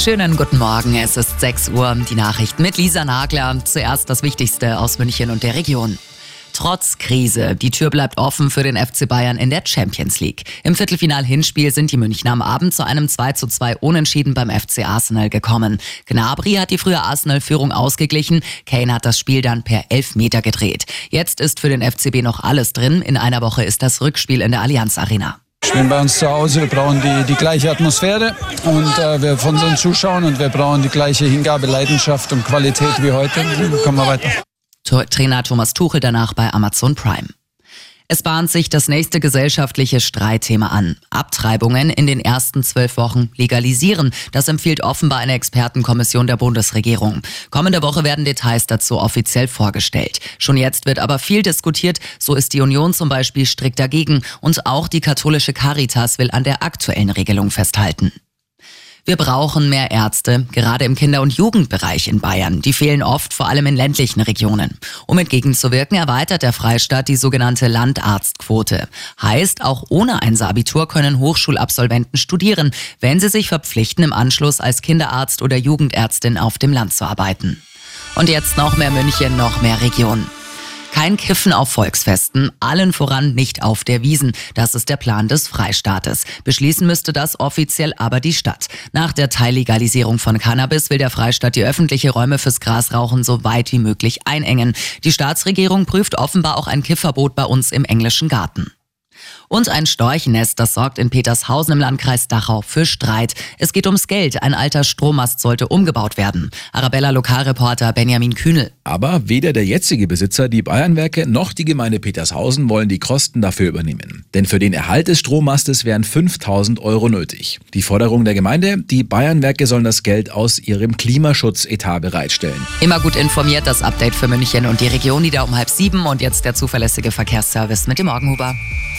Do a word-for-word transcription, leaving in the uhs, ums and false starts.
Schönen guten Morgen, es ist sechs Uhr, die Nachrichten mit Lisa Nagler. Zuerst das Wichtigste aus München und der Region. Trotz Krise, die Tür bleibt offen für den F C Bayern in der Champions League. Im Viertelfinal-Hinspiel sind die Münchner am Abend zu einem zwei zu zwei Unentschieden beim F C Arsenal gekommen. Gnabry hat die frühe Arsenal-Führung ausgeglichen, Kane hat das Spiel dann per Elfmeter gedreht. Jetzt ist für den F C B noch alles drin, in einer Woche ist das Rückspiel in der Allianz Arena. Wir spielen bei uns zu Hause, wir brauchen die, die gleiche Atmosphäre und äh, wir von unseren Zuschauern und wir brauchen die gleiche Hingabe, Leidenschaft und Qualität wie heute. Dann kommen wir weiter. Trainer Thomas Tuchel danach bei Amazon Prime. Es bahnt sich das nächste gesellschaftliche Streitthema an. Abtreibungen in den ersten zwölf Wochen legalisieren. Das empfiehlt offenbar eine Expertenkommission der Bundesregierung. Kommende Woche werden Details dazu offiziell vorgestellt. Schon jetzt wird aber viel diskutiert. So ist die Union zum Beispiel strikt dagegen. Und auch die katholische Caritas will an der aktuellen Regelung festhalten. Wir brauchen mehr Ärzte, gerade im Kinder- und Jugendbereich in Bayern. Die fehlen oft, vor allem in ländlichen Regionen. Um entgegenzuwirken, erweitert der Freistaat die sogenannte Landarztquote. Heißt, auch ohne Einser-Abitur können Hochschulabsolventen studieren, wenn sie sich verpflichten, im Anschluss als Kinderarzt oder Jugendärztin auf dem Land zu arbeiten. Und jetzt noch mehr München, noch mehr Region. Kein Kiffen auf Volksfesten, allen voran nicht auf der Wiesn. Das ist der Plan des Freistaates. Beschließen müsste das offiziell aber die Stadt. Nach der Teillegalisierung von Cannabis will der Freistaat die öffentlichen Räume fürs Grasrauchen so weit wie möglich einengen. Die Staatsregierung prüft offenbar auch ein Kiffverbot bei uns im englischen Garten. Und ein Storchennest, das sorgt in Petershausen im Landkreis Dachau für Streit. Es geht ums Geld. Ein alter Strommast sollte umgebaut werden. Arabella Lokalreporter Benjamin Kühnel. Aber weder der jetzige Besitzer, die Bayernwerke, noch die Gemeinde Petershausen wollen die Kosten dafür übernehmen. Denn für den Erhalt des Strommastes wären fünftausend Euro nötig. Die Forderung der Gemeinde, die Bayernwerke sollen das Geld aus ihrem Klimaschutzetat bereitstellen. Immer gut informiert, das Update für München und die Region, wieder um halb sieben. Und jetzt der zuverlässige Verkehrsservice mit dem Morgenhuber.